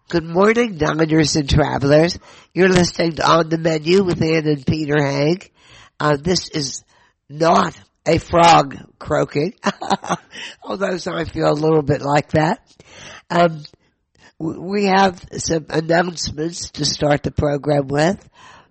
Good morning, diners and travelers. You're listening to On the Menu with Ann and Peter Haig. This is not a frog croaking, although I feel a little bit like that. We have some announcements to start the program with.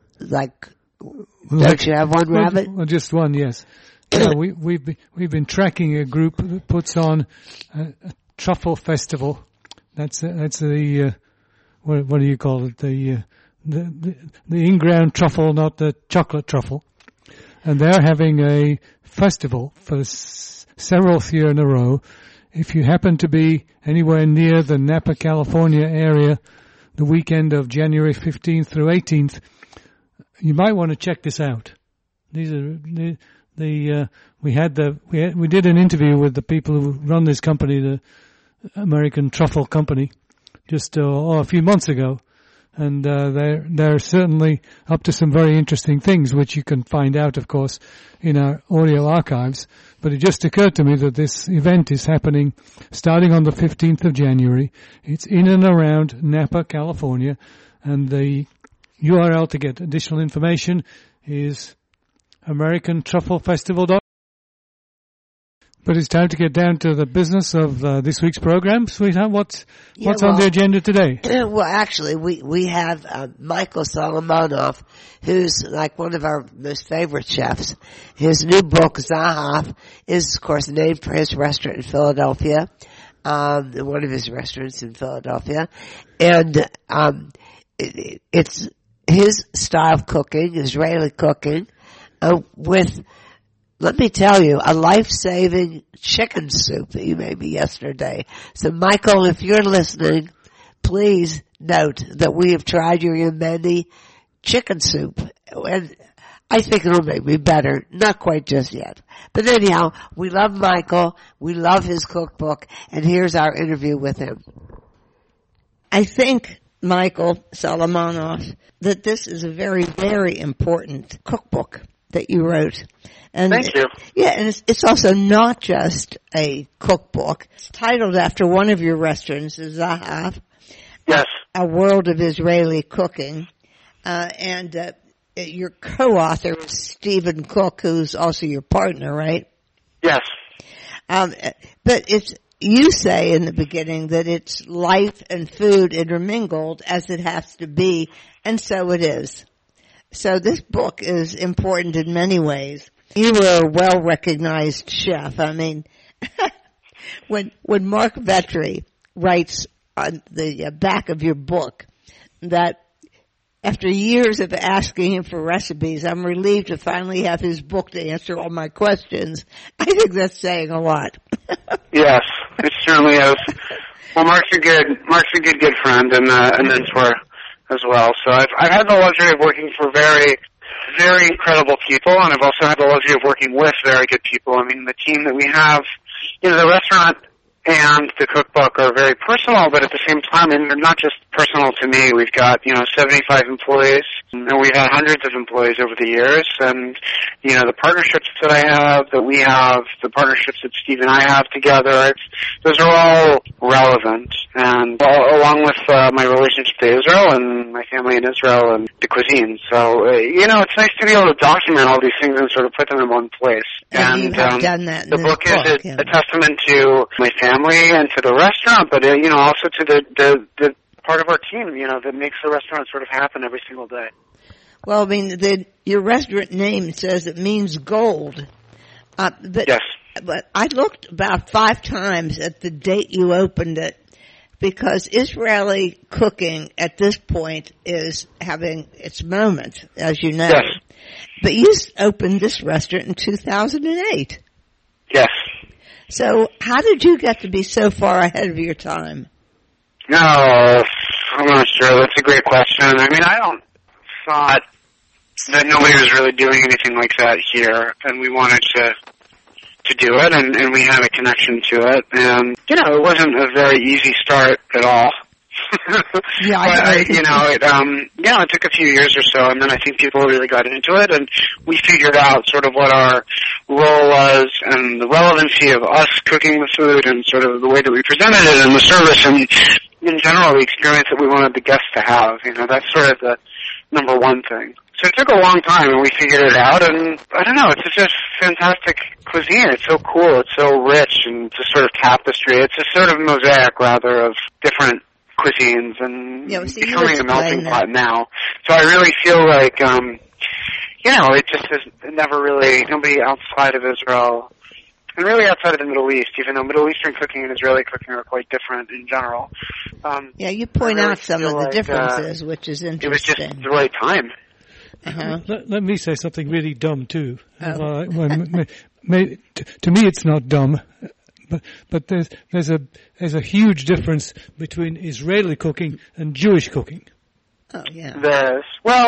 Don't you have one, Rabbit? Well, just one, yes. We've been tracking a group that puts on a truffle festival. That's the what do you call it? The in-ground truffle, not the chocolate truffle. And they're having a festival for the seventh year in a row. If you happen to be anywhere near the Napa, California area, the weekend of January 15th through 18th, you might want to check this out. These are we did an interview with the people who run this company, the American Truffle Company, just a few months ago, and they're certainly up to some very interesting things, which you can find out, of course, in our audio archives. But it just occurred to me that this event is happening starting on the 15th of January. It's in and around Napa, California, and the URL to get additional information is AmericanTruffleFestival.com. But it's time to get down to the business of this week's program. Sweetheart, what's on the agenda today? Well, actually, we have Michael Solomonoff, who's like one of our most favorite chefs. His new book, Zahav, is, of course, named for his restaurant in Philadelphia, one of his restaurants in Philadelphia. And it's his style of cooking, Israeli cooking, with, let me tell you, a life-saving chicken soup that you made me yesterday. So, Michael, if you're listening, please note that we have tried your Yemeni chicken soup, and I think it'll make me better. Not quite just yet. But anyhow, we love Michael, we love his cookbook, and here's our interview with him. I think, Michael Solomonoff, that this is a very, very important cookbook that you wrote. And thank you. Yeah, and it's also not just a cookbook. It's titled after one of your restaurants, Zahav. Yes. A World of Israeli Cooking. And your co-author is Stephen Cook, who's also your partner, right? Yes. But you say in the beginning that it's life and food intermingled as it has to be, and so it is. So this book is important in many ways. You were a well-recognized chef. I mean, when Mark Vetri writes on the back of your book that after years of asking him for recipes, I'm relieved to finally have his book to answer all my questions. I think that's saying a lot. Yes, it certainly is. Well, Mark's a good friend and mentor as well. So I've had the luxury of working for very, very incredible people, and I've also had the luxury of working with very good people. I mean, the team that we have, the restaurant and the cookbook are very personal, but at the same time, and they're not just personal to me. We've got, 75 employees, and we've had hundreds of employees over the years, and, the partnerships that I have, that we have, the partnerships that Steve and I have together, those are all relevant, and along with my relationship to Israel and my family in Israel and the cuisine. So, it's nice to be able to document all these things and sort of put them in one place. And you have done that in the book is a testament to my family and to the restaurant, but, also to the part of our team, that makes the restaurant sort of happen every single day. Well, I mean, your restaurant name says it means gold. Yes. But I looked about 5 times at the date you opened it, because Israeli cooking at this point is having its moment, as you know. Yes. But you opened this restaurant in 2008. Yes. So how did you get to be so far ahead of your time? No, I'm not sure. That's a great question. I mean, I don't thought that nobody was really doing anything like that here, and we wanted to do it, and we had a connection to it. And, it wasn't a very easy start at all. Yeah, it took a few years or so, and then I think people really got into it, and we figured out sort of what our role was and the relevancy of us cooking the food and sort of the way that we presented it and the service. And in general, the experience that we wanted the guests to have. That's sort of the number one thing. So it took a long time, and we figured it out, and I don't know, it's just fantastic cuisine. It's so cool, it's so rich, and it's a sort of tapestry. It's a sort of mosaic, rather, of different cuisines, and becoming a melting pot now. So I really feel like, it just is never really, nobody outside of Israel, and really outside of the Middle East, even though Middle Eastern cooking and Israeli cooking are quite different in general. You point out some of the differences, which is interesting. It was just the right time. Uh-huh. Let me say something really dumb too. To me, it's not dumb, but there's a huge difference between Israeli cooking and Jewish cooking. Oh yeah. There's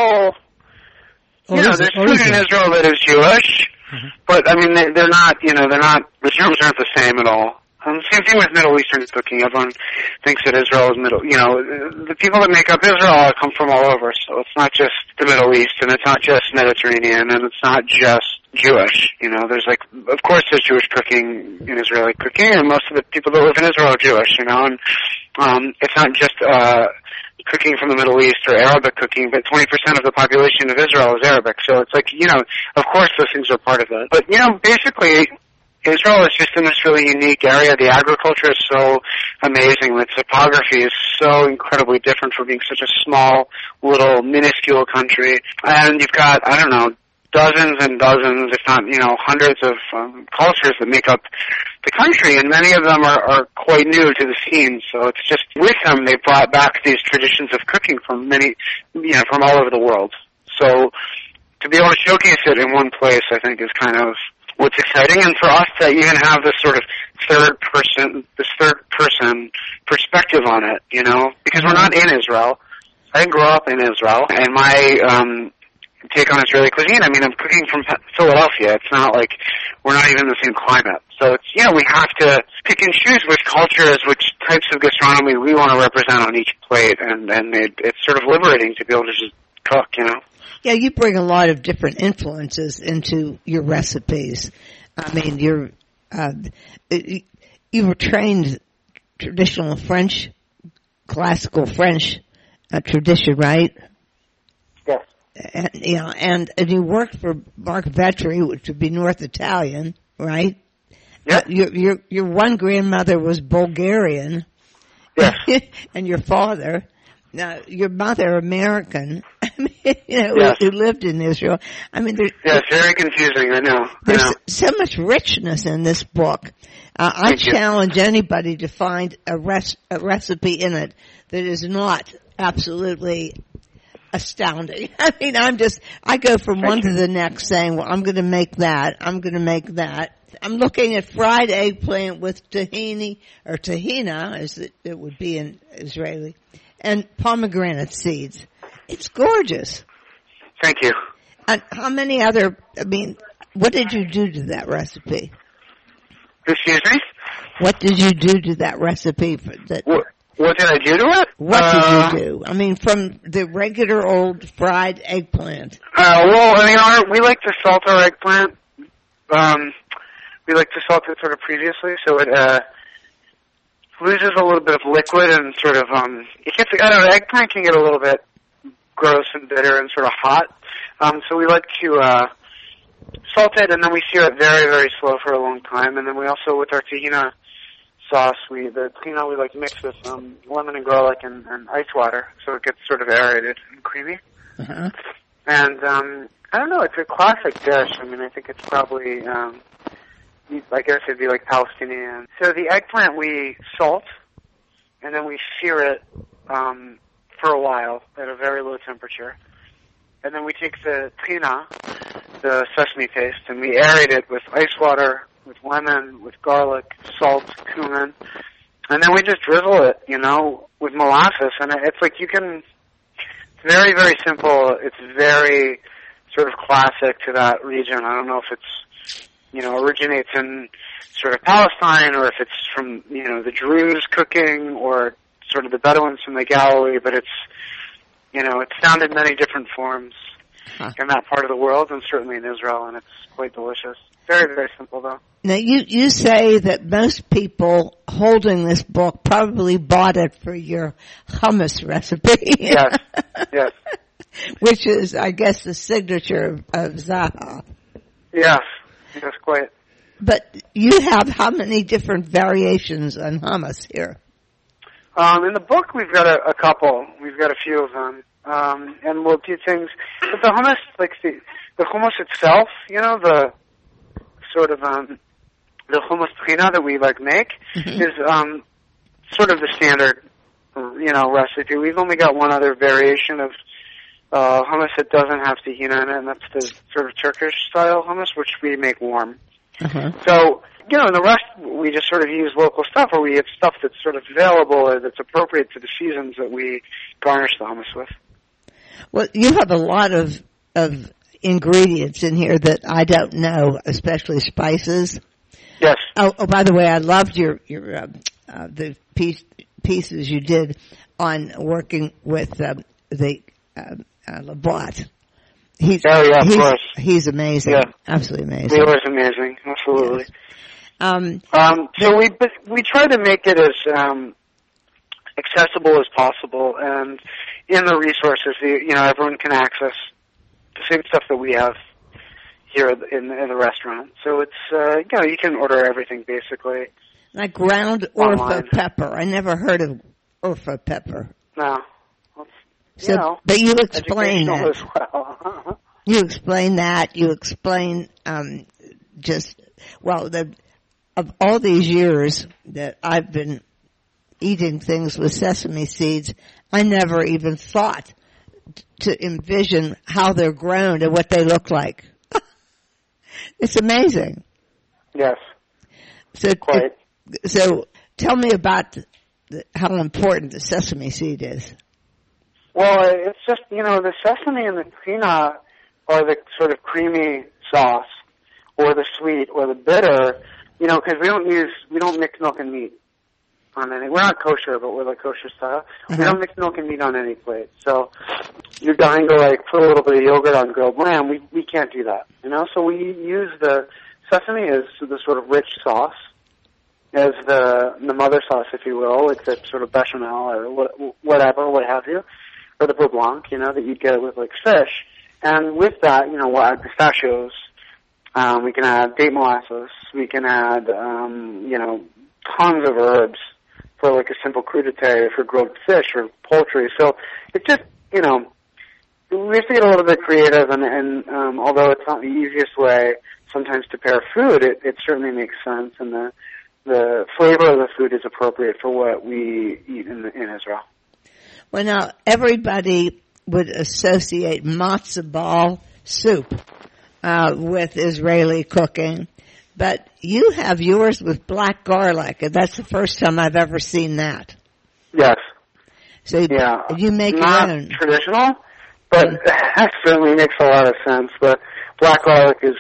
there's food in Israel that is Jewish, but I mean they're not. The germs aren't the same at all. Same thing with Middle Eastern cooking. Everyone thinks that Israel is the people that make up Israel come from all over, so it's not just the Middle East, and it's not just Mediterranean, and it's not just Jewish. There's of course there's Jewish cooking in Israeli cooking, and most of the people that live in Israel are Jewish, and it's not just cooking from the Middle East or Arabic cooking, but 20% of the population of Israel is Arabic, so it's of course those things are part of it. But, basically, Israel is just in this really unique area. The agriculture is so amazing. The topography is so incredibly different for being such a small, little, minuscule country. And you've got, dozens and dozens, if not, hundreds of cultures that make up the country, and many of them are quite new to the scene. So it's just, with them, they brought back these traditions of cooking from from all over the world. So to be able to showcase it in one place, I think, is kind of what's exciting, and for us to even have this sort of third person perspective on it, because we're not in Israel. I didn't grow up in Israel, and my take on Israeli cuisine, I'm cooking from Philadelphia. It's not like we're not even in the same climate. So it's, we have to pick and choose which cultures, which types of gastronomy we want to represent on each plate, and it's sort of liberating to be able to just cook, Yeah, you bring a lot of different influences into your recipes. You were trained traditional French, classical French tradition, right? Yes. And you worked for Mark Vetri, which would be North Italian, right? Yeah. Your one grandmother was Bulgarian. Yes. And your father. Now, your mother, American, yes. who lived in Israel. It's very confusing, I know. There's so much richness in this book. I challenge anybody to find a recipe in it that is not absolutely astounding. I go from one to the next saying, well, I'm going to make that. I'm going to make that. I'm looking at fried eggplant with tahini, or tahina, as it would be in Israeli, and pomegranate seeds. It's gorgeous. Thank you. And how many other, what did you do to that recipe? Excuse me? What did you do to that recipe? What did I do to it? What did you do? From the regular old fried eggplant. We like to salt our eggplant. We like to salt it sort of previously, so it loses a little bit of liquid and sort of eggplant can get a little bit gross and bitter and sort of hot. So we like to salt it, and then we sear it very, very slow for a long time. And then we also, with our tahina sauce, the tahina we like to mix with lemon and garlic and ice water, so it gets sort of aerated and creamy. Uh-huh. And I don't know, it's a classic dish. I think it's probably I guess it'd be like Palestinian. So the eggplant we salt, and then we sear it for a while at a very low temperature. And then we take the tahina, the sesame paste, and we aerate it with ice water, with lemon, with garlic, salt, cumin. And then we just drizzle it, with molasses. And it's like it's very, very simple. It's very sort of classic to that region. I don't know if it's, originates in sort of Palestine, or if it's from, the Druze cooking, or sort of the Bedouins from the Galilee, but it's, it's found in many different forms. in that part of the world, and certainly in Israel, and it's quite delicious. Very, very simple, though. Now, you say that most people holding this book probably bought it for your hummus recipe. Yes, yes. Which is, I guess, the signature of Zaha. Yes, yes, quite. But you have how many different variations on hummus here? In the book, we've got a couple. We've got a few of them. And we'll do things. But the hummus, like the hummus itself, the sort of, the hummus trina that we make is, sort of the standard, recipe. We've only got one other variation of, hummus that doesn't have tahina in it, and that's the sort of Turkish style hummus, which we make warm. So, the rest, we just sort of use local stuff, or we have stuff that's sort of available or that's appropriate to the seasons that we garnish the hummus with. Well, you have a lot of ingredients in here that I don't know, especially spices. Yes. Oh, by the way, I loved your the pieces you did on working with the Labate. Of course. He's amazing. Yeah. Absolutely amazing. He was amazing. Absolutely. Yes. So we try to make it as accessible as possible, and in the resources, everyone can access the same stuff that we have here in the restaurant. So it's you can order everything basically. Like ground Orfa pepper. I never heard of Orfa pepper. No. But you explain that. As well. You explain that. You explain of all these years that I've been eating things with sesame seeds, I never even thought to envision how they're grown and what they look like. It's amazing. Yes. So tell me about how important the sesame seed is. Well, it's just, the sesame and the trina are the sort of creamy sauce, or the sweet, or the bitter, because we don't mix milk and meat on any. We're not kosher, but we're like kosher style. We don't mix milk and meat on any plate. So you're dying to put a little bit of yogurt on grilled lamb. We can't do that, So we use the sesame as the sort of rich sauce, as the mother sauce, if you will, like the sort of bechamel or whatever, what have you. Or the beurre blanc, that you'd get with fish. And with that, we'll add pistachios. We can add date molasses. We can add, tons of herbs for a simple crudité for grilled fish or poultry. So it's just, we have to get a little bit creative, and although it's not the easiest way sometimes to pair food, it certainly makes sense, and the flavor of the food is appropriate for what we eat in Israel. Well, now, everybody would associate matzo ball soup with Israeli cooking, but you have yours with black garlic, and that's the first time I've ever seen that. Yes. So you make your own. Not traditional, but that certainly makes a lot of sense. But black garlic is,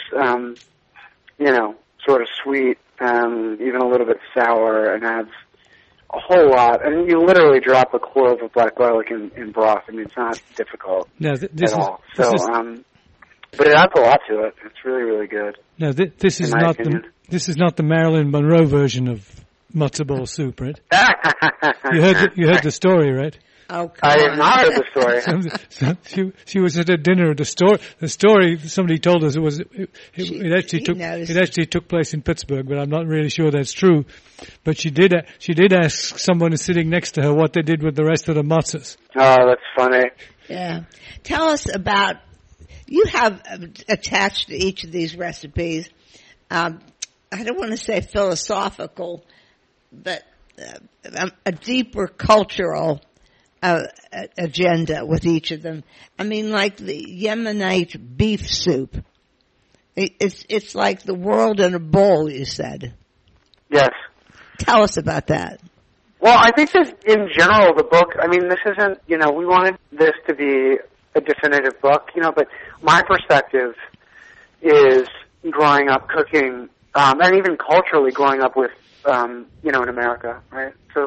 sort of sweet, even a little bit sour, and adds a whole lot, and you literally drop a clove of black garlic in broth. I mean, it's not difficult at all. But it adds a lot to it. It's really, really good. No, this is not the Marilyn Monroe version of matzo ball soup, right? You heard the story, right? Oh, I have not heard the story. She was at a dinner. The story somebody told us it actually took place in Pittsburgh, but I'm not really sure that's true. But she did ask someone sitting next to her what they did with the rest of the matzahs. Oh, that's funny. Yeah, tell us about. You have attached to each of these recipes. I don't want to say philosophical, but a deeper cultural agenda with each of them. I mean, like the Yemenite beef soup. It's like the world in a bowl, you said. Yes. Tell us about that. Well, I think that in general, the book, I mean, this isn't, we wanted this to be a definitive book, but my perspective is growing up cooking, and even culturally growing up with, in America, right? So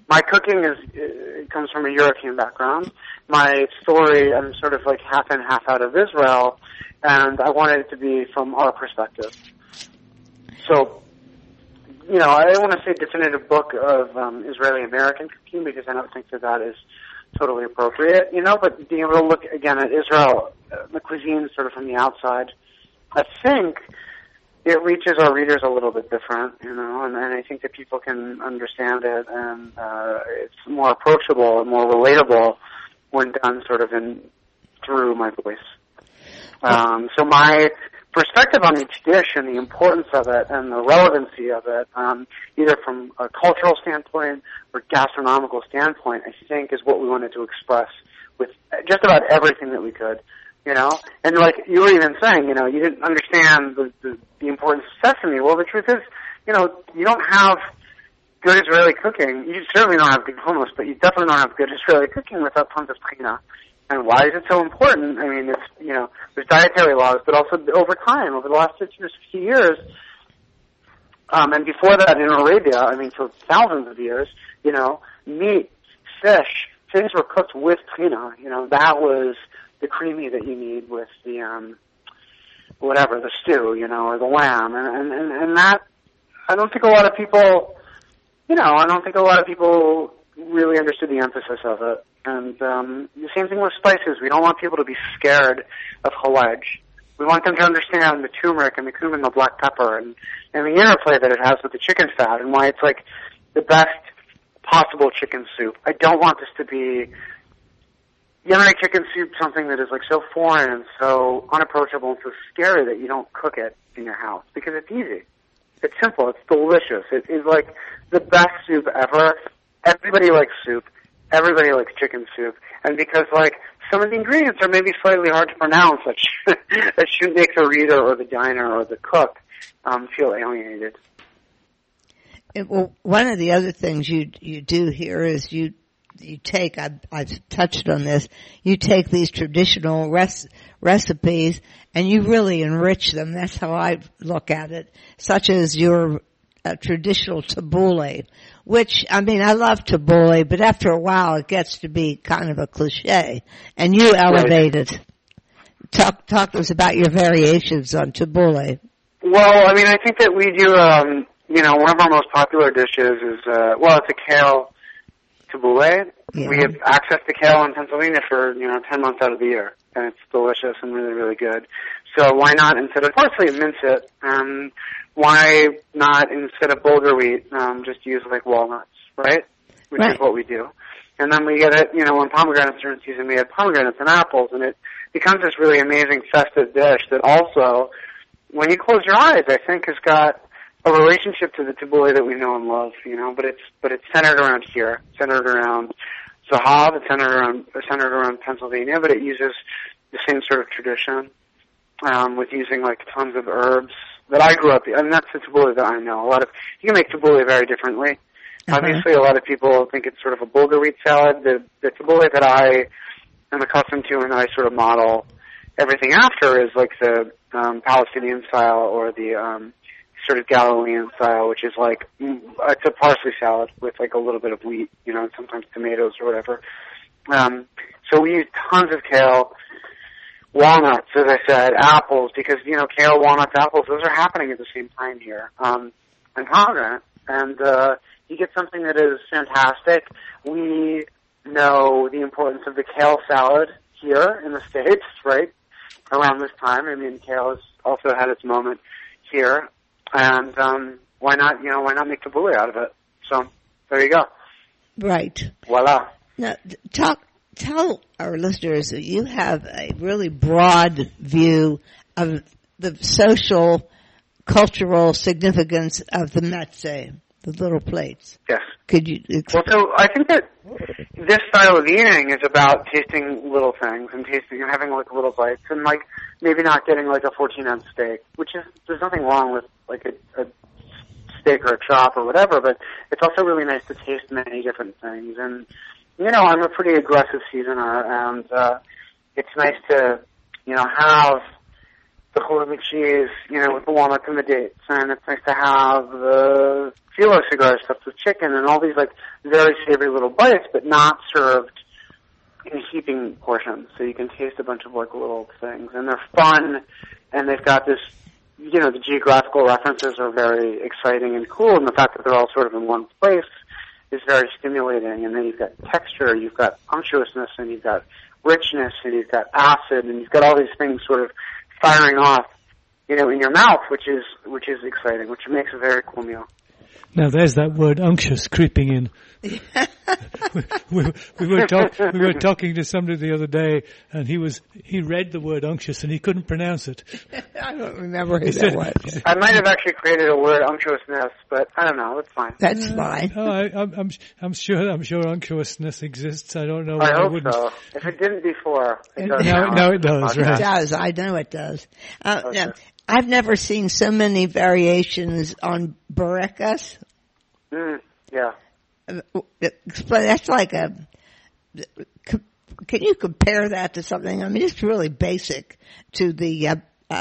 my cooking it comes from a European background. My story, I'm sort of like half in, half out of Israel, and I wanted it to be from our perspective. So, I don't want to say definitive book of Israeli-American cooking because I don't think that is totally appropriate, but being able to look again at Israel, the cuisine sort of from the outside, I think it reaches our readers a little bit different, and I think that people can understand it, and it's more approachable and more relatable when done sort of through my voice. So my perspective on each dish and the importance of it and the relevancy of it, either from a cultural standpoint or gastronomical standpoint, I think is what we wanted to express with just about everything that we could, And like you were even saying, you didn't understand the importance of sesame. Well, the truth is, you don't have good Israeli cooking. You certainly don't have good hummus, but you definitely don't have good Israeli cooking without tons of tahina. And why is it so important? I mean, it's, there's dietary laws, but also over time, over the last 50 or 60 years, and before that in Arabia, for thousands of years, meat, fish, things were cooked with tahina. That was the creamy that you need with the, the stew, or the lamb. And that, I don't think a lot of people, really understood the emphasis of it. And the same thing with spices. We don't want people to be scared of halaj. We want them to understand the turmeric and the cumin, the black pepper, and the interplay that it has with the chicken fat, and why it's like the best possible chicken soup. I don't want this to be Yemeni chicken soup, something that is like so foreign and so unapproachable and so scary that you don't cook it in your house, because it's easy. It's simple. It's delicious. It is like the best soup ever. Everybody likes soup. Everybody likes chicken soup. And because, some of the ingredients are maybe slightly hard to pronounce, that should make the reader or the diner or the cook feel alienated. Well, one of the other things you do here is you take, I've touched on this, you take these traditional recipes and you really enrich them. That's how I look at it, such as your traditional tabbouleh, which, I love tabbouleh, but after a while it gets to be kind of a cliche, and you elevate it. Talk to us about your variations on tabbouleh. Well, I think that we do, one of our most popular dishes is, it's a kale tabbouleh. Yeah. We have access to kale in Pennsylvania for, 10 months out of the year, and it's delicious and really, really good. So why not, instead of parsley, mince it? Why not, instead of bulgur wheat, just use walnuts, right? Which is what we do. And then we get it, when pomegranates are in season, we add pomegranates and apples, and it becomes this really amazing festive dish that also, when you close your eyes, I think has got a relationship to the tabbouleh that we know and love, but it's centered around here, centered around Zahav, it's centered around Pennsylvania, but it uses the same sort of tradition, with using tons of herbs that I grew up, and that's the tabbouleh that I know. You can make tabbouleh very differently. Obviously, a lot of people think it's sort of a bulgur wheat salad. The tabbouleh that I am accustomed to and that I sort of model everything after is the Palestinian style or the sort of Galilean style, which is it's a parsley salad with a little bit of wheat, and sometimes tomatoes or whatever. So we use tons of kale, walnuts, as I said, apples, because, kale, walnuts, apples, those are happening at the same time here, and pomegranate. And you get something that is fantastic. We know the importance of the kale salad here in the States, right, around this time. Kale has also had its moment here. And why not make tabbouleh out of it? So there you go. Right. Voila. Now, tell our listeners that you have a really broad view of the social, cultural significance of the matzeh, the little plates. Yes. Could you explain? Well, so I think that this style of eating is about tasting little things and having little bites and maybe not getting a 14-ounce steak, which is, there's nothing wrong with a steak or a chop or whatever, but it's also really nice to taste many different things. And, I'm a pretty aggressive seasoner, and it's nice to, have the churro cheese, with the walnuts and the dates, and it's nice to have the phyllo cigar stuffed with chicken and all these like very savory little bites, but not served in heaping portions, so you can taste a bunch of like little things, and they're fun, and they've got this, the geographical references are very exciting and cool, and the fact that they're all sort of in one place is very stimulating, and then you've got texture, you've got unctuousness, and you've got richness, and you've got acid, and you've got all these things sort of firing off, in your mouth, which is exciting, which makes a very cool meal. Now there's that word unctuous creeping in. we were talking to somebody the other day, and he read the word unctuous and he couldn't pronounce it. I don't remember who that was. I might have actually created a word unctuousness, but I don't know. It's fine. That's fine. I'm sure unctuousness exists. I don't know. I hope so. If it didn't before, it does now it does. Right? It does. I know it does. Now, I've never seen so many variations on Boricas. Yeah. Explain. That's like can you compare that to something? I mean, it's really basic to the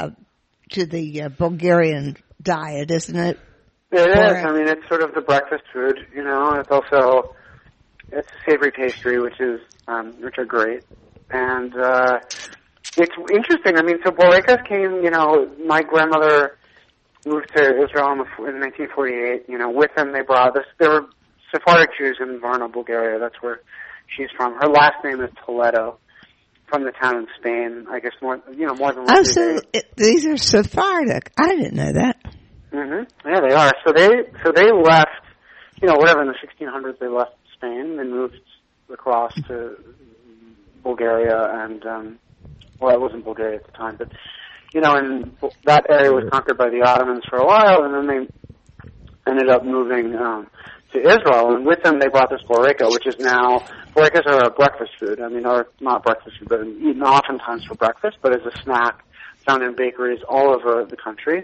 Bulgarian diet, isn't it? It is. I mean, it's sort of the breakfast food. It's also a savory pastry, which are great, and it's interesting. I mean, so Boricas came. My grandmother moved to Israel in 1948. With them they brought this. There were Sephardic Jews in Varna, Bulgaria. That's where she's from. Her last name is Toledo, from the town in Spain. I guess more than one. Oh, so these are Sephardic. I didn't know that. Yeah, they are. So they left. Whatever in the 1600s they left Spain and moved across to Bulgaria and it wasn't Bulgaria at the time, but and that area was conquered by the Ottomans for a while, and then they ended up moving to Israel, and with them they brought this borica, which is now, boricas are a breakfast food. I mean, or not breakfast food, but eaten oftentimes for breakfast, but as a snack found in bakeries all over the country.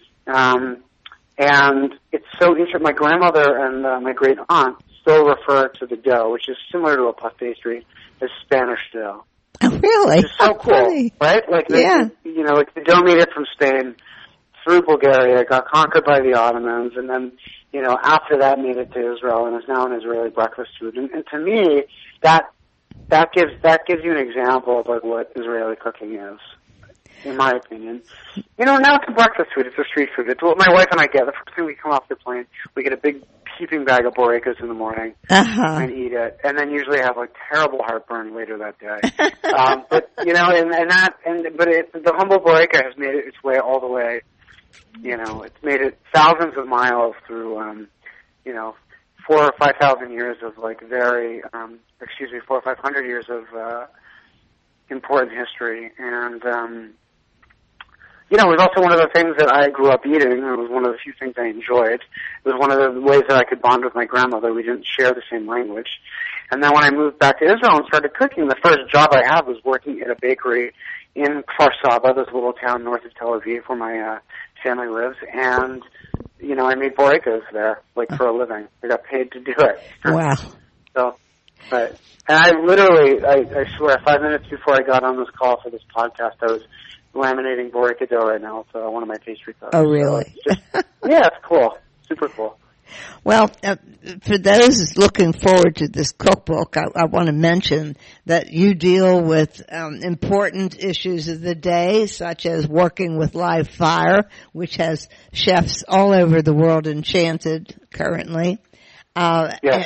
And it's so interesting. My grandmother and my great aunt still refer to the dough, which is similar to a puff pastry, as Spanish dough. Oh, really? Which is so cool, funny. Right? Like, yeah. Like the dough made it from Spain through Bulgaria, got conquered by the Ottomans, and then, after that made it to Israel and is now an Israeli breakfast food. And to me, that gives you an example of like what Israeli cooking is, in my opinion. Now it's a breakfast food. It's a street food. It's what my wife and I get. The first thing we come off the plane, we get a big heaping bag of boricas in the morning and eat it, and then usually have like terrible heartburn later that day. But the humble borica has made it its way all the way. It's made it thousands of miles through 4,000 or 5,000 years of like 400 or 500 years of important history, and it was also one of the things that I grew up eating. It was one of the few things I enjoyed. It was one of the ways that I could bond with my grandmother. We didn't share the same language. And then when I moved back to Israel and started cooking, the first job I had was working at a bakery in Kfar Saba, this little town north of Tel Aviv where my family lives. And, I made boricas there, like for a living. I got paid to do it. Wow. And I swear, 5 minutes before I got on this call for this podcast, I was laminating borica dough right now. It's one of my pastry cups. Oh, really? So it's cool. Super cool. Well, for those looking forward to this cookbook, I want to mention that you deal with important issues of the day, such as working with live fire, which has chefs all over the world enchanted currently. Yes.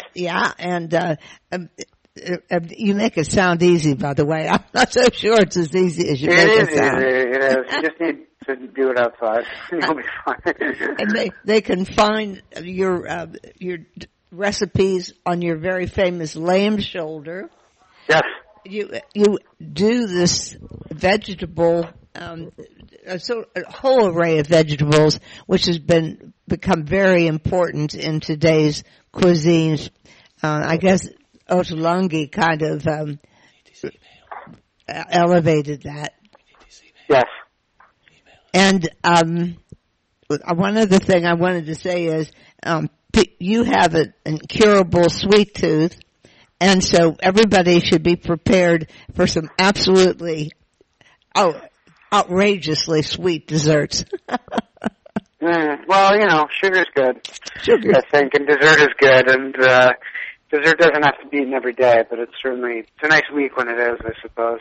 You make it sound easy, by the way. I'm not so sure it's as easy as you make it sound. It is. You just need to do it outside. You'll be fine. And they can find your recipes on your very famous lamb shoulder. Yes. You do this vegetable, a whole array of vegetables, which has become very important in today's cuisines. I guess Ottolenghi kind of elevated that. Yes. And one other thing I wanted to say is you have an incurable sweet tooth, and so everybody should be prepared for some absolutely outrageously sweet desserts. Well, sugar's good. I think, and dessert is good, and dessert doesn't have to be eaten every day, but it's a nice week when it is, I suppose.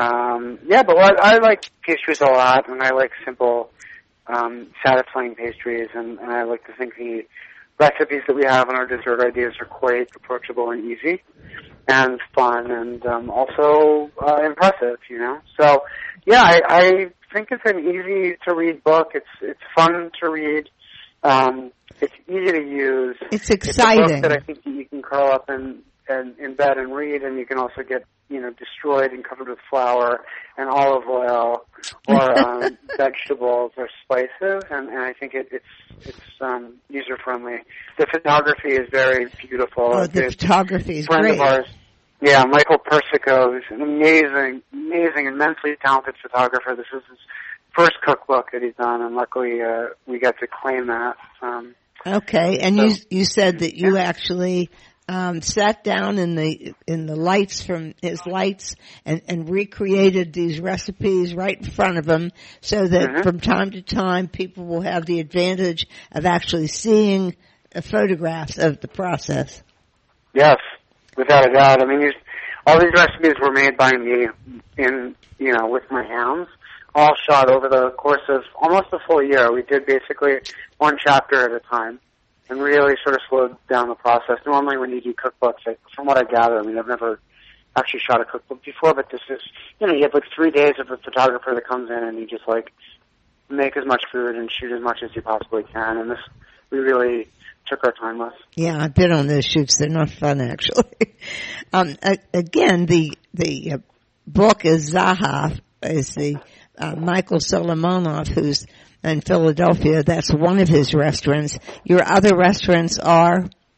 But I like pastries a lot, and I like simple, satisfying pastries, and I like to think the recipes that we have in our dessert ideas are quite approachable and easy, and fun, and also impressive, So, yeah, I think it's an easy-to-read book. It's fun to read. It's easy to use. It's exciting. It's a book that I think you can curl up in bed and read, and you can also get destroyed and covered with flour and olive oil or vegetables or spices, and I think it's user friendly. The photography is very beautiful. Oh, the photography is great. Friend of ours, Michael Persico, is an amazing, immensely talented photographer. This is his first cookbook that he's done, and luckily we got to claim that. Okay, and you said that you actually sat down in the lights from his lights and recreated these recipes right in front of him, so that from time to time people will have the advantage of actually seeing photographs of the process. Yes, without a doubt. I mean, all these recipes were made by me with my hands, all shot over the course of almost a full year. We did basically one chapter at a time and really sort of slowed down the process. Normally when you do cookbooks, from what I gather, I've never actually shot a cookbook before, but this is, you have 3 days of a photographer that comes in and you just make as much food and shoot as much as you possibly can, and this we really took our time with. Yeah, I've been on those shoots. They're not fun, actually. Again, the book is Zahav, is the Michael Solomonov, who's in Philadelphia. That's one of his restaurants. Your other restaurants are?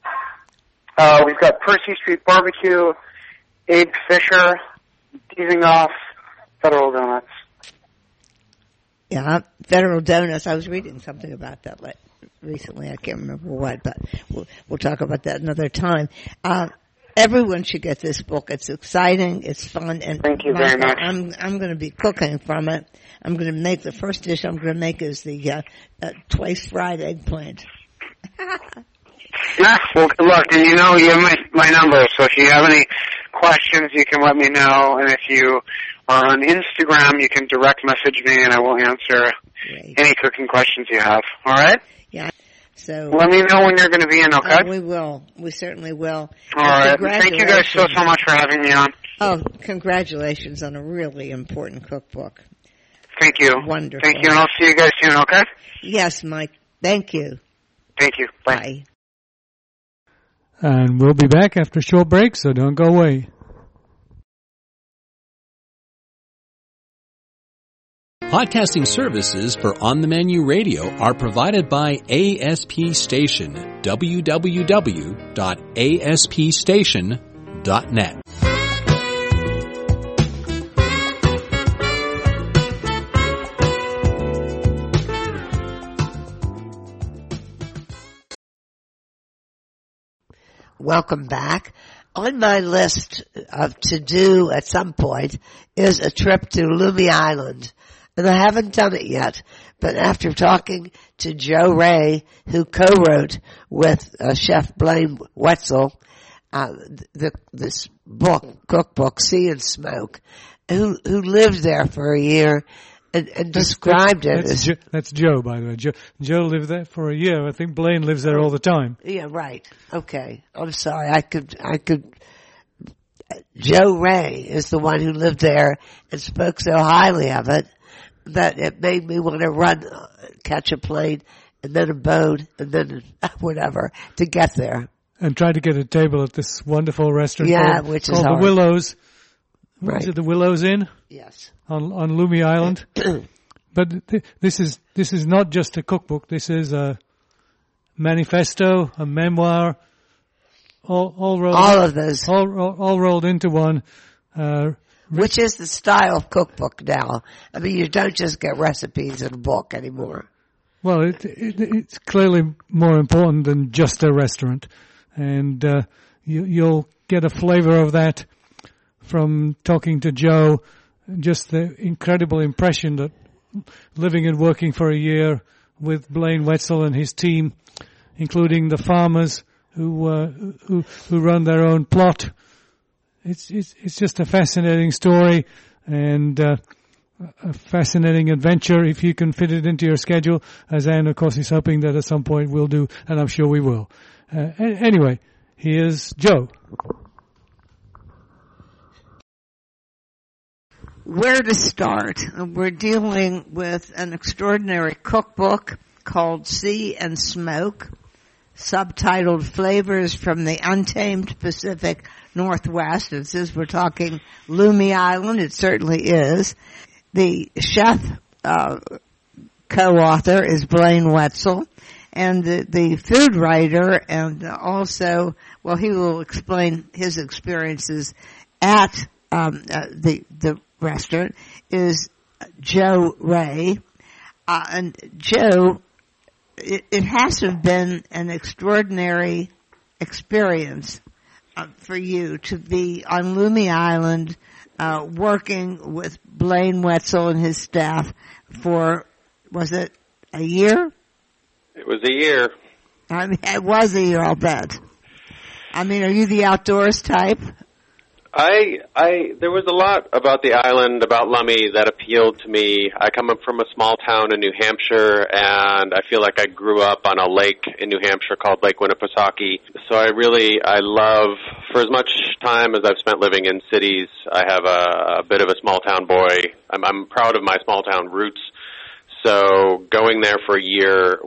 We've got Percy Street Barbecue, Abe Fisher, Dizengoff, Federal Donuts. Yeah, Federal Donuts. I was reading something about that recently. I can't remember what, but we'll talk about that another time. Everyone should get this book. It's exciting. It's fun. And thank you very much. I'm going to be cooking from it. I'm going to make the first dish I'm going to make is the twice fried eggplant. Yeah, well, good luck. And you have my number, so if you have any questions, you can let me know. And if you are on Instagram, you can direct message me, and I will answer any cooking questions you have. All right? Yeah. So let me know when you're going to be in, okay? We will. We certainly will. All right. Thank you guys so much for having me on. Oh, congratulations on a really important cookbook. Thank you. Wonderful. Thank you, and I'll see you guys soon, okay? Yes, Mike. Thank you. Thank you. Bye. And we'll be back after a short break, so don't go away. Podcasting services for On the Menu Radio are provided by ASP Station, www.aspstation.net. Welcome back. On my list of to do at some point is a trip to Lumi Island. And I haven't done it yet, but after talking to Joe Ray, who co-wrote with Chef Blaine Wetzel, this cookbook, Sea and Smoke, who lived there for a year and described it as... That's Joe, by the way. Joe lived there for a year. I think Blaine lives there all the time. Yeah, right. Okay. I'm sorry. I could... Joe Ray is the one who lived there and spoke so highly of it that it made me want to catch a plane and then a boat and then whatever to get there. And try to get a table at this wonderful restaurant which is called hard. The Willows. Right. Is it the Willows Inn? Yes. On Lumi Island. But this is not just a cookbook. This is a manifesto, a memoir, all rolled. All of those. All rolled into one. Which is the style of cookbook now. I mean, you don't just get recipes in a book anymore. Well, it's clearly more important than just a restaurant. And you'll get a flavor of that from talking to Joe, just the incredible impression that living and working for a year with Blaine Wetzel and his team, including the farmers who run their own plot. It's just a fascinating story and a fascinating adventure if you can fit it into your schedule, as Anne, of course, is hoping that at some point we'll do, and I'm sure we will. Anyway, here's Joe. Where to start? We're dealing with an extraordinary cookbook called Sea and Smoke, subtitled Flavors from the Untamed Pacific Northwest. And since we're talking Lummi Island, it certainly is. The chef co-author is Blaine Wetzel, and the food writer, and also, well, he will explain his experiences at the restaurant, is Joe Ray. And Joe, it has to have been an extraordinary experience for you to be on Lummi Island, working with Blaine Wetzel and his staff for, was it a year? It was a year. I mean, it was a year, I'll bet. I mean, are you the outdoors type? There was a lot about the island, about Lummi, that appealed to me. I come up from a small town in New Hampshire, and I feel like I grew up on a lake in New Hampshire called Lake Winnipesaukee. So I love, for as much time as I've spent living in cities, I have a bit of a small town boy. I'm proud of my small town roots. So going there for a year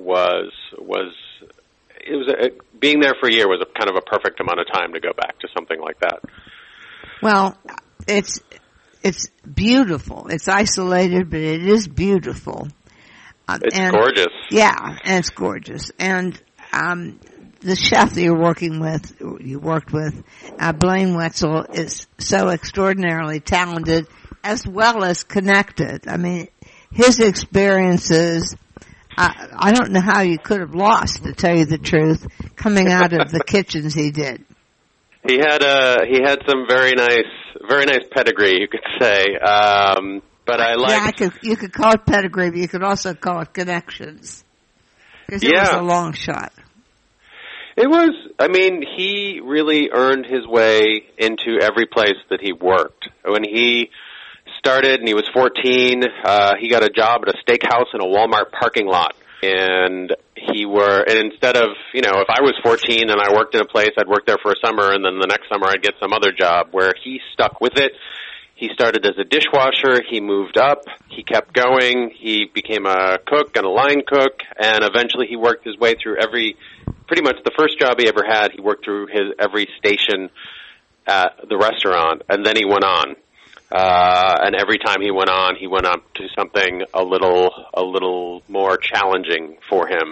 being there for a year was a kind of a perfect amount of time to go back to something like that. Well, it's beautiful. It's isolated, but it is beautiful. It's gorgeous. Yeah, and it's gorgeous. And the chef that you worked with, Blaine Wetzel, is so extraordinarily talented as well as connected. I mean, his experiences, I don't know how you could have lost, to tell you the truth, coming out of the kitchens he did. He had some very nice pedigree, you could say. But I liked. Yeah, you could call it pedigree, but you could also call it connections. Because it was a long shot. It was. I mean, he really earned his way into every place that he worked. When he started and he was 14, he got a job at a steakhouse in a Walmart parking lot. And instead of, if I was 14 and I worked in a place, I'd work there for a summer, and then the next summer I'd get some other job, where he stuck with it. He started as a dishwasher, he moved up, he kept going, he became a cook and a line cook, and eventually he worked his way through pretty much the first job he ever had, he worked through every station at the restaurant, and then he went on. And every time he went on to something a little more challenging for him.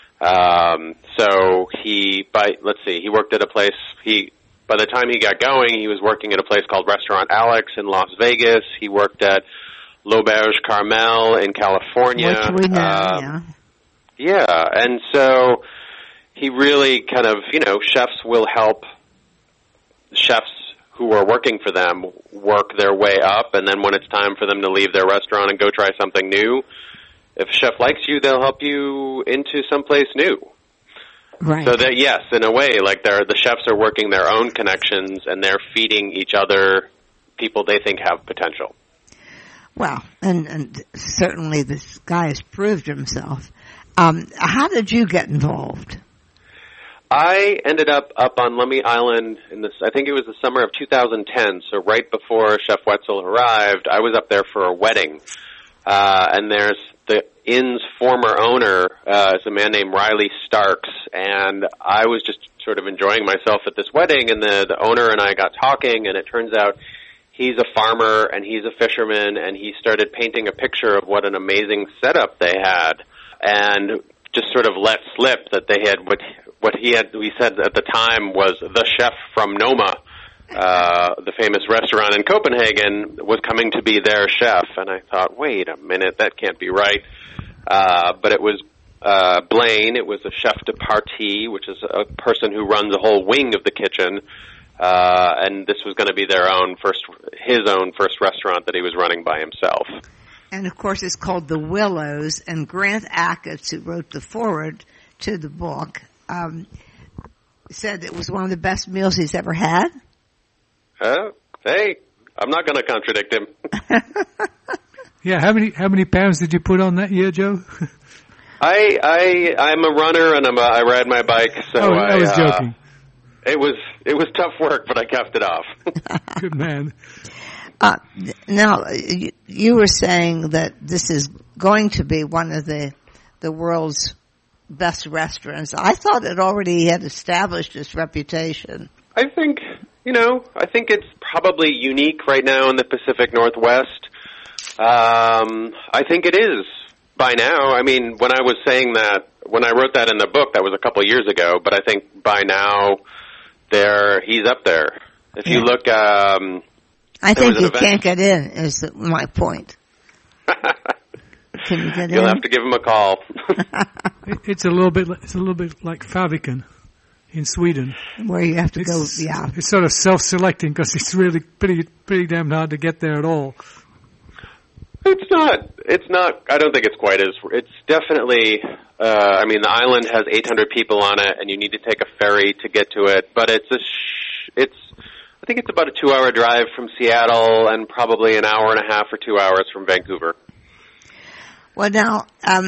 So he worked at a place, by the time he got going, he was working at a place called Restaurant Alex in Las Vegas. He worked at L'Auberge Carmel in California. Which we know, yeah. Yeah, and so he really kind of, chefs will help chefs who are working for them work their way up, and then when it's time for them to leave their restaurant and go try something new, if a chef likes you, they'll help you into someplace new. Right. So that, yes, in a way, like the chefs are working their own connections, and they're feeding each other people they think have potential. Well, and certainly this guy has proved himself. How did you get involved? I ended up on Lummi Island I think it was the summer of 2010, so right before Chef Wetzel arrived, I was up there for a wedding. And there's the inn's former owner, is a man named Riley Starks, and I was just sort of enjoying myself at this wedding, and the owner and I got talking, and it turns out he's a farmer and he's a fisherman, and he started painting a picture of what an amazing setup they had, and just sort of let slip that they had we said at the time was the chef from Noma, the famous restaurant in Copenhagen, was coming to be their chef. And I thought, wait a minute, that can't be right. But it was Blaine. It was a chef de partie, which is a person who runs a whole wing of the kitchen. And this was going to be his own first restaurant that he was running by himself. And of course it's called The Willows, and Grant Achatz, who wrote the foreword to the book, said it was one of the best meals he's ever had. Hey, I'm not going to contradict him. Yeah, how many pounds did you put on that year, Joe? I'm a runner and I ride my bike, so I was joking. It was tough work, but I kept it off. Good man. Now, you were saying that this is going to be one of the world's best restaurants. I thought it already had established its reputation. I think it's probably unique right now in the Pacific Northwest. I think it is by now. I mean, when I was saying that, when I wrote that in the book, that was a couple of years ago, but I think by now he's up there. If you look, I think you can't get in, is my point. Can you get in? You'll have to give him a call. It's a little bit like Faviken in Sweden, where you have to go. Yeah, it's sort of self-selecting because it's really pretty damn hard to get there at all. It's not. I don't think it's quite as. It's definitely. I mean, the island has 800 people on it, and you need to take a ferry to get to it. But I think it's about a 2-hour drive from Seattle, and probably an hour and a half or 2 hours from Vancouver. Well, now,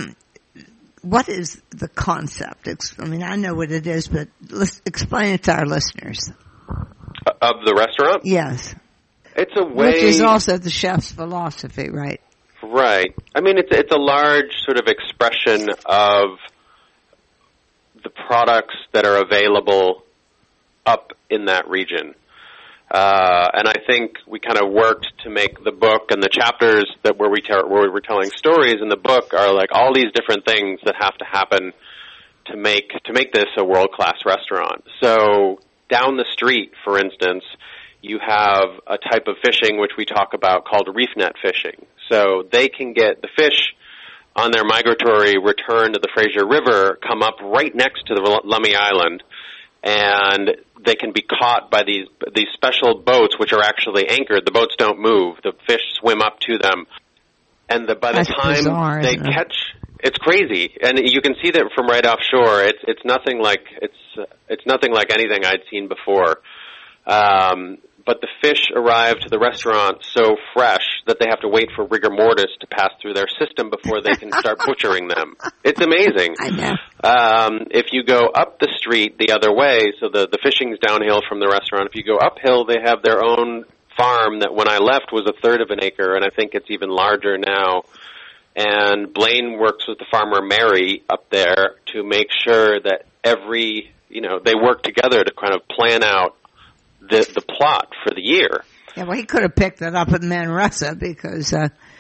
what is the concept? I mean, I know what it is, but let's explain it to our listeners. Of the restaurant? Yes. It's a way. Which is also the chef's philosophy, right? Right. I mean, it's a large sort of expression of the products that are available up in that region. And I think we kind of worked to make the book and the chapters where we were telling stories in the book are like all these different things that have to happen to make this a world-class restaurant. So down the street, for instance, you have a type of fishing which we talk about called reef net fishing. So they can get the fish on their migratory return to the Fraser River, come up right next to the Lummi Island, and they can be caught by these special boats which are actually anchored. The boats don't move. The fish swim up to them. And by the time bizarre, they catch, it's crazy. And you can see that from right offshore. It's nothing like anything I'd seen before. But the fish arrive to the restaurant so fresh that they have to wait for rigor mortis to pass through their system before they can start butchering them. It's amazing. I know. If you go up the street the other way, so the fishing's downhill from the restaurant, if you go uphill, they have their own farm that when I left was 1/3 of an acre, and I think it's even larger now. And Blaine works with the farmer Mary up there to make sure that they work together to kind of plan out the plot for the year. Yeah, well, he could have picked it up in Manresa because,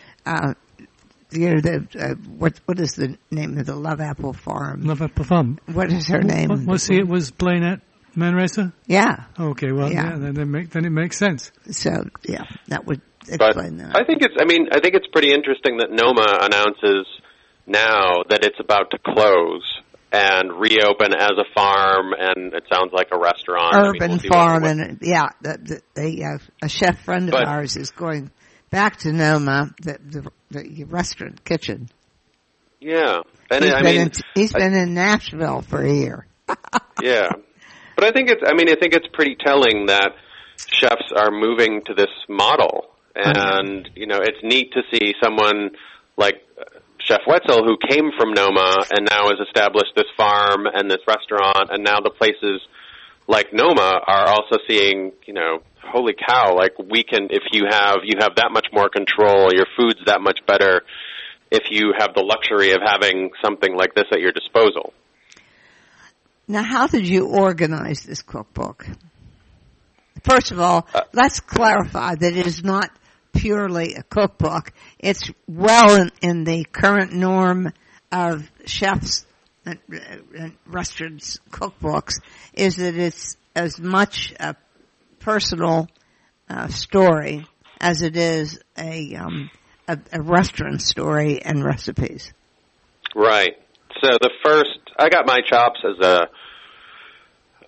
what is the name of the Love Apple Farm? Love Apple Farm. What is her name? It was Blaine at Manresa? Yeah. Okay, well, yeah then it makes sense. So, yeah, that would explain that. I think it's pretty interesting that Noma announces now that it's about to close and reopen as a farm, and it sounds like a restaurant. Urban farm, and a chef friend of ours is going back to Noma, the restaurant kitchen. Yeah, and he's been in Nashville for a year. Yeah, but I think it's pretty telling that chefs are moving to this model, and it's neat to see someone like Chef Wetzel, who came from Noma and now has established this farm and this restaurant, and now the places like Noma are also seeing, holy cow, like if you have that much more control, your food's that much better if you have the luxury of having something like this at your disposal. Now, how did you organize this cookbook? First of all, let's clarify that it is not purely a cookbook. It's well in the current norm of chefs and restaurants' cookbooks, is that it's as much a personal story as it is a restaurant story and recipes. Right. So I got my chops as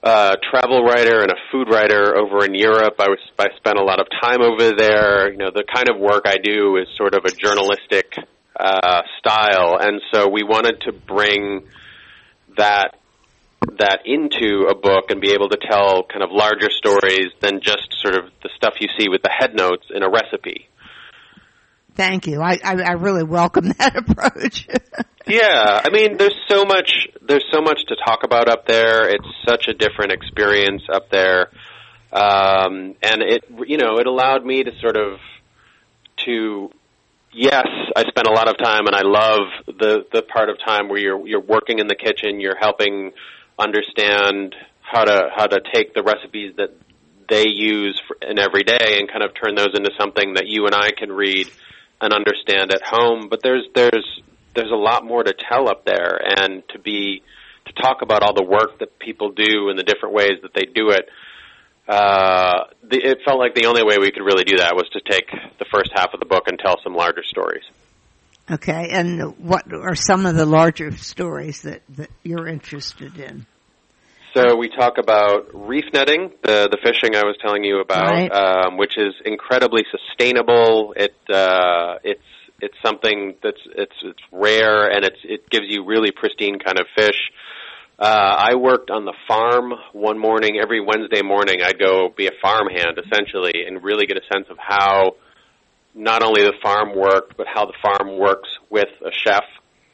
travel writer and a food writer over in Europe. I spent a lot of time over there. You know, the kind of work I do is sort of a journalistic style, and so we wanted to bring that into a book and be able to tell kind of larger stories than just sort of the stuff you see with the head notes in a recipe. Thank you. I really welcome that approach. Yeah, I mean, there's so much to talk about up there. It's such a different experience up there, and it allowed me to sort of yes, I spent a lot of time, and I love the part of time where you're working in the kitchen, you're helping understand how to take the recipes that they use in every day and kind of turn those into something that you and I can read and understand at home. But there's a lot more to tell up there, and to talk about all the work that people do and the different ways that they do it. It felt like the only way we could really do that was to take the first half of the book and tell some larger stories. Okay, and what are some of the larger stories that you're interested in? So we talk about reef netting, the fishing I was telling you about, right. Which is incredibly sustainable. It's something it's rare, and it gives you really pristine kind of fish. I worked on the farm one morning. Every Wednesday morning, I'd go be a farmhand, essentially, and really get a sense of how not only the farm worked, but how the farm works with a chef.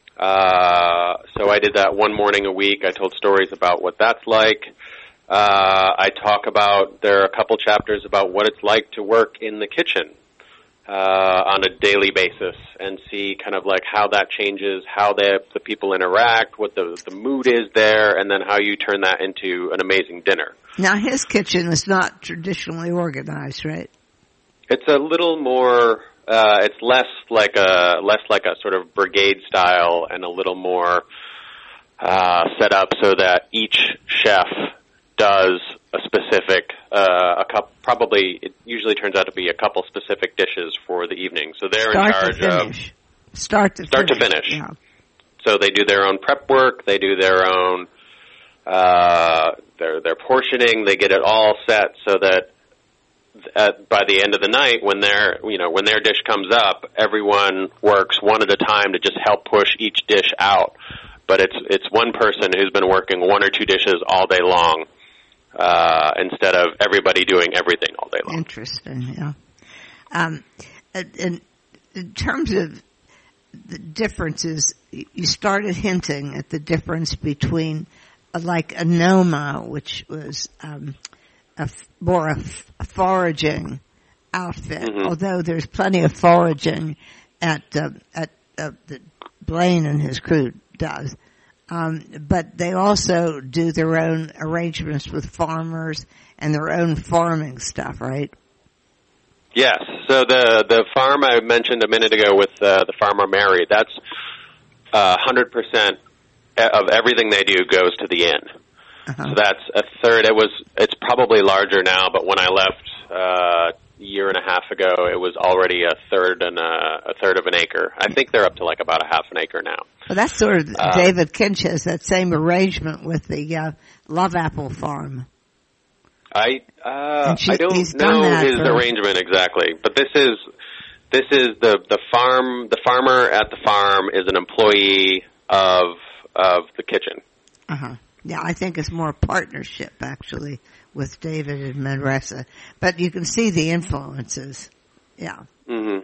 So I did that one morning a week. I told stories about what that's like. There are a couple chapters about what it's like to work in the kitchen on a daily basis, and see kind of like how that changes, how the people interact, what the mood is there, and then how you turn that into an amazing dinner. Now, his kitchen is not traditionally organized, right? It's a little more. It's less like a sort of brigade style, and a little more set up so that each chef does a specific, probably it usually turns out to be a couple specific dishes for the evening. So they're in charge of start to finish. Yeah. So they do their own prep work. They do their own their portioning. They get it all set so that by the end of the night, when their dish comes up, everyone works one at a time to just help push each dish out. But it's one person who's been working one or two dishes all day long, instead of everybody doing everything all day long. Interesting, yeah. In terms of the differences, you started hinting at the difference between like a Noma, which was more a foraging outfit, mm-hmm. although there's plenty of foraging at Blaine and his crew does. But they also do their own arrangements with farmers and their own farming stuff, right? Yes. So the farm I mentioned a minute ago with the farmer Mary, that's 100% of everything they do goes to the inn. Uh-huh. So that's a third. It's probably larger now, but when I left a year and a half ago, it was already a third of an acre. I think they're up to like about a half an acre now. Well, that's sort of David Kinch has that same arrangement with the Love Apple Farm. I don't know his arrangement exactly, but this is the farm. The farmer at the farm is an employee of the kitchen. Uh-huh. Yeah, I think it's more partnership, actually, with David and Manresa. But you can see the influences. Yeah. Mm-hmm.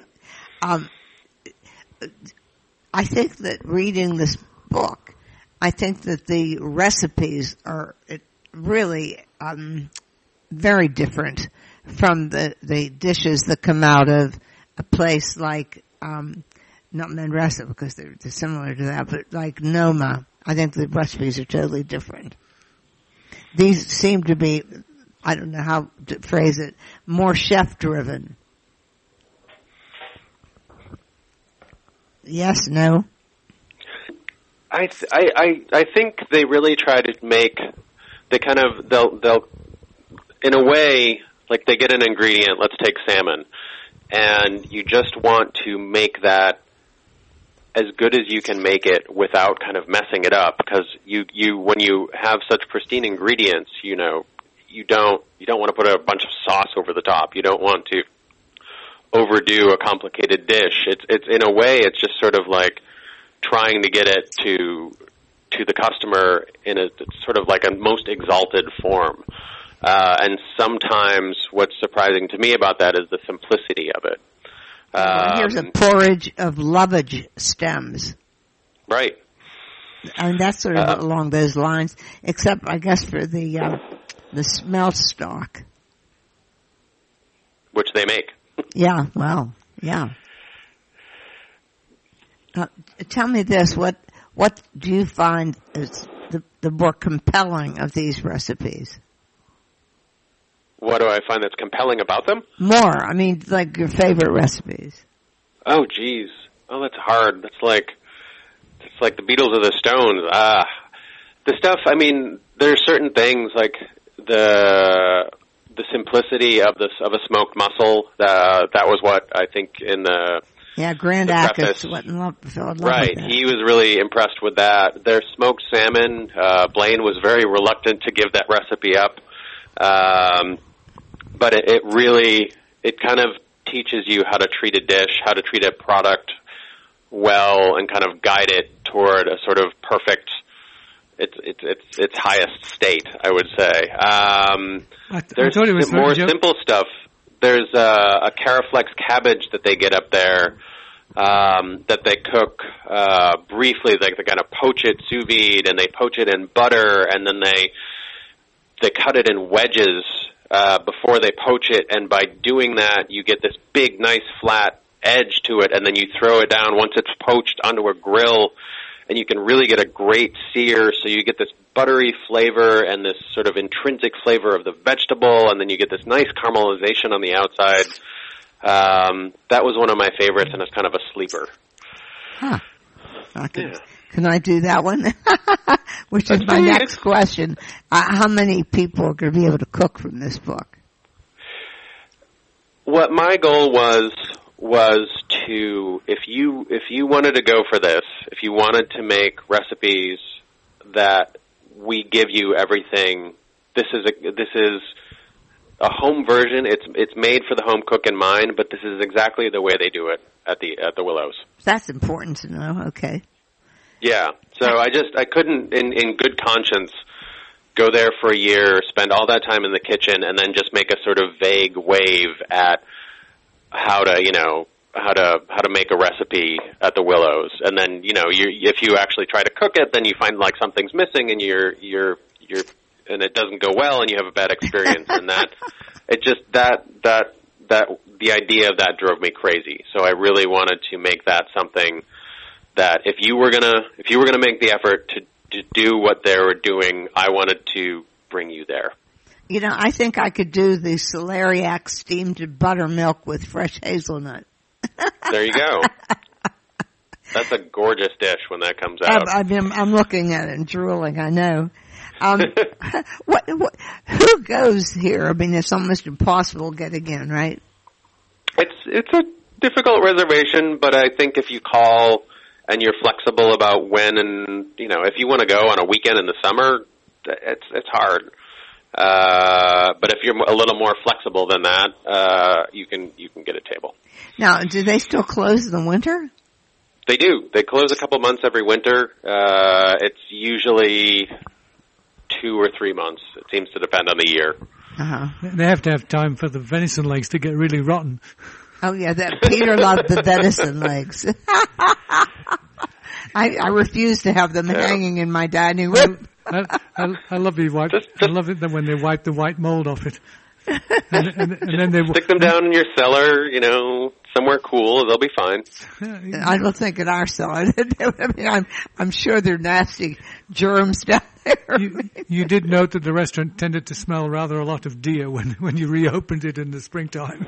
I think that reading this book, I think that the recipes are really very different from the dishes that come out of a place like, not Manresa because they're similar to that, but like Noma. I think the recipes are totally different. These seem to be, I don't know how to phrase it, more chef-driven. Yes, no? I think they really try to make, they'll in a way, like they get an ingredient, let's take salmon, and you just want to make that as good as you can make it without kind of messing it up, because you when you have such pristine ingredients, you don't want to put a bunch of sauce over the top. You don't want to overdo a complicated dish. It's in a way, it's just sort of like trying to get it to the customer in a sort of like a most exalted form. And sometimes what's surprising to me about that is the simplicity of it. Here's a porridge of lovage stems. Right. I mean, that's sort of along those lines, except I guess for the smelt stock. Which they make. Yeah, well, yeah. Tell me this, what do you find is the more compelling of these recipes? What do I find that's compelling about them? More. I mean, like your favorite recipes. Oh, geez. Oh, that's hard. It's like the Beatles or the Stones. The stuff, I mean, there are certain things like the simplicity of a smoked mussel. That was what I think in the Grand Acus fell in love right. with that. He was really impressed with that. Their smoked salmon, Blaine was very reluctant to give that recipe up. But it kind of teaches you how to treat a dish, how to treat a product well, and kind of guide it toward a sort of perfect, its highest state, I would say. There's more simple stuff. There's a Caraflex cabbage that they get up there that they cook briefly. Like they kind of poach it sous vide, and they poach it in butter, and then they cut it in wedges before they poach it, and by doing that, you get this big, nice, flat edge to it, and then you throw it down once it's poached onto a grill, and you can really get a great sear, so you get this buttery flavor and this sort of intrinsic flavor of the vegetable, and then you get this nice caramelization on the outside. That was one of my favorites, and it's kind of a sleeper. Huh. Can I do that one? Which is my next question. How many people are going to be able to cook from this book? What my goal was to, if you wanted to go for this, if you wanted to make recipes that we give you everything, this is a home version. It's made for the home cook in mind, but this is exactly the way they do it at the Willows. That's important to know. Okay. Yeah, so I couldn't, in good conscience, go there for a year, spend all that time in the kitchen, and then just make a sort of vague wave at how to make a recipe at the Willows, and then if you actually try to cook it, then you find like something's missing, and and it doesn't go well, and you have a bad experience, and the idea of that drove me crazy. So I really wanted to make that something that if you were gonna make the effort to do what they were doing, I wanted to bring you there. I think I could do the celeriac steamed buttermilk with fresh hazelnut. There you go. That's a gorgeous dish when that comes out. I'm looking at it and drooling. I know. Who goes here? I mean, it's almost impossible getting in, right? It's a difficult reservation, but I think if you call and you're flexible about when, and if you want to go on a weekend in the summer, it's hard. But if you're a little more flexible than that, you can get a table. Now, do they still close in the winter? They do. They close a couple months every winter. It's usually 2 or 3 months. It seems to depend on the year. Uh-huh. They have to have time for the venison legs to get really rotten. Oh yeah, Peter loved the venison legs. I refuse to have them hanging in my dining room. I love I love it when they wipe the white mold off it, and then they stick them down in your cellar. Somewhere cool. They'll be fine. I don't think in our cellar. I mean, I'm sure they're nasty germs down there. You did note that the restaurant tended to smell rather a lot of deer when you reopened it in the springtime.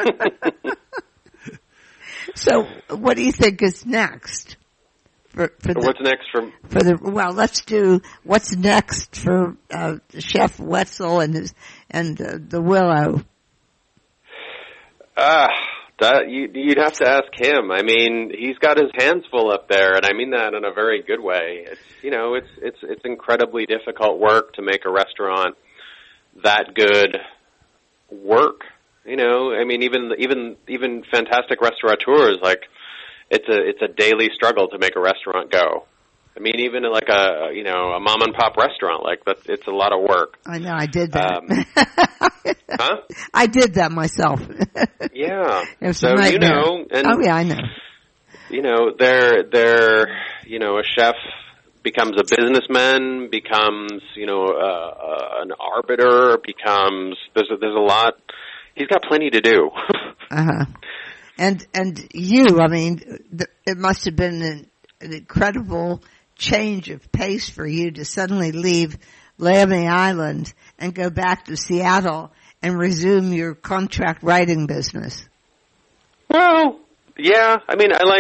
So, what do you think is next? What's next let's do what's next for Chef Wetzel and the Willow. That you'd have to ask him. I mean, he's got his hands full up there, and I mean that in a very good way. It's incredibly difficult work to make a restaurant that good work. I mean, even fantastic restaurateurs, like it's a daily struggle to make a restaurant go. I mean, even like a mom and pop restaurant, like it's a lot of work. I know, I did that. Huh? I did that myself. Yeah. So and oh yeah, I know. They're a chef becomes a businessman, becomes an arbiter, becomes there's a lot. He's got plenty to do. Uh-huh. And you, I mean, it must have been an incredible change of pace for you to suddenly leave Laramie Island and go back to Seattle and resume your contract writing business. Well, yeah. I mean, I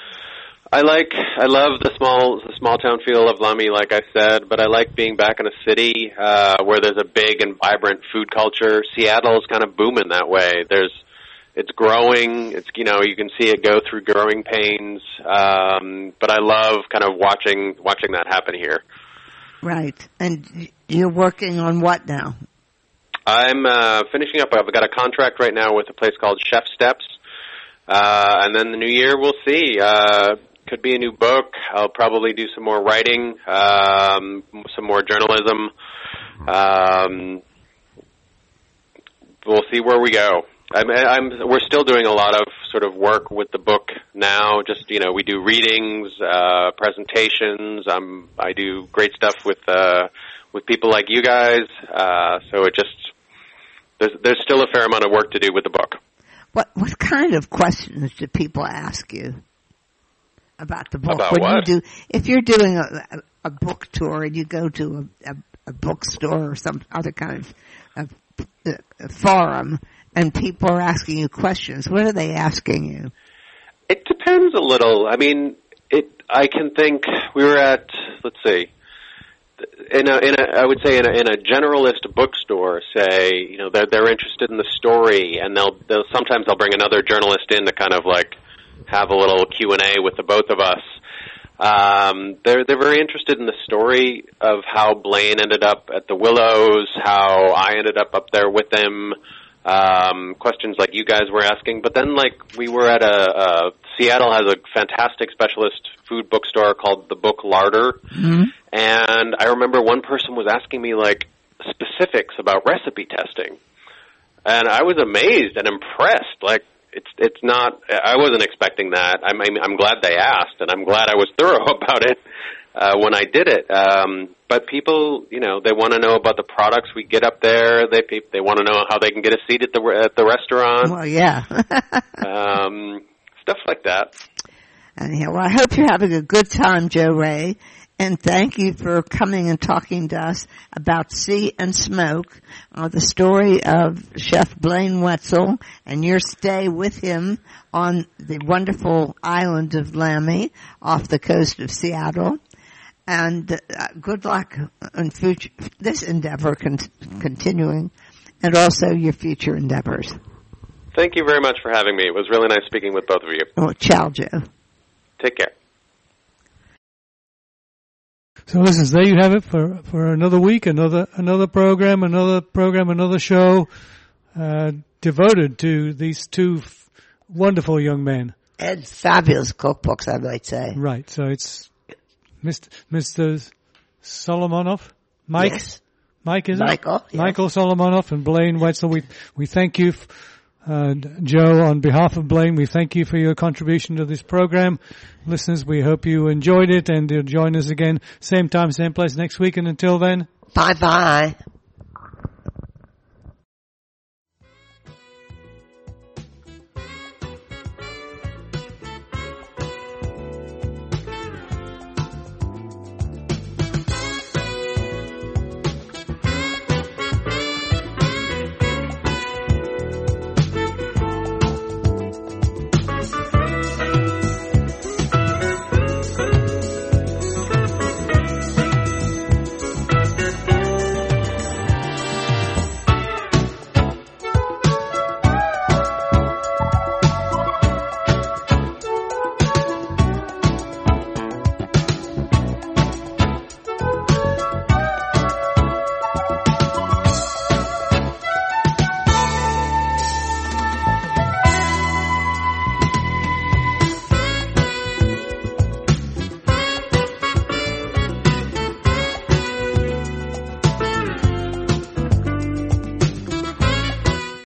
love the small town feel of Lummi, like I said, but I like being back in a city where there's a big and vibrant food culture. Seattle's kind of booming that way. It's growing. It's you can see it go through growing pains. But I love kind of watching that happen here. Right. And you're working on what now? I'm finishing up. I've got a contract right now with a place called Chef Steps. And then the new year we'll see. Could be a new book. I'll probably do some more writing, some more journalism. We'll see where we go. We're still doing a lot of sort of work with the book now. Just we do readings, presentations. I do great stuff with people like you guys. So there's still a fair amount of work to do with the book. What kind of questions do people ask you about the book? About when what? If you're doing a book tour and you go to a bookstore or some other kind of forum, and people are asking you questions, what are they asking you? It depends a little. I mean, I can think we were at, let's see, I would say in a generalist bookstore, say, they're interested in the story, and they'll sometimes bring another journalist in to kind of like have a little Q&A with the both of us. They're very interested in the story of how Blaine ended up at the Willows, how I ended up there with him. Questions like you guys were asking, but then like we were at Seattle has a fantastic specialist food bookstore called the Book Larder, mm-hmm. And I remember one person was asking me like specifics about recipe testing, and I was amazed and impressed. Like it's not, I wasn't expecting that. I'm glad they asked, and I'm glad I was thorough about it when I did it. But people, they want to know about the products we get up there. They want to know how they can get a seat at the restaurant. Well, yeah. Stuff like that. Anyhow, well, I hope you're having a good time, Joe Ray. And thank you for coming and talking to us about Sea and Smoke, the story of Chef Blaine Wetzel and your stay with him on the wonderful island of Laramie off the coast of Seattle. And good luck in this endeavor continuing, and also your future endeavors. Thank you very much for having me. It was really nice speaking with both of you. Oh, ciao, Joe. Take care. So listeners, there you have it for another week, another program, another show devoted to these two wonderful young men. And fabulous cookbooks, I might say. Right. So it's Mr. Solomonoff, Mike. Yes. Mike, is Michael, it? yes. Michael Solomonoff and Blaine Wetzel. We thank you, Joe, on behalf of Blaine. We thank you for your contribution to this program. Listeners, we hope you enjoyed it, and you'll join us again, same time, same place next week. And until then, Bye-bye.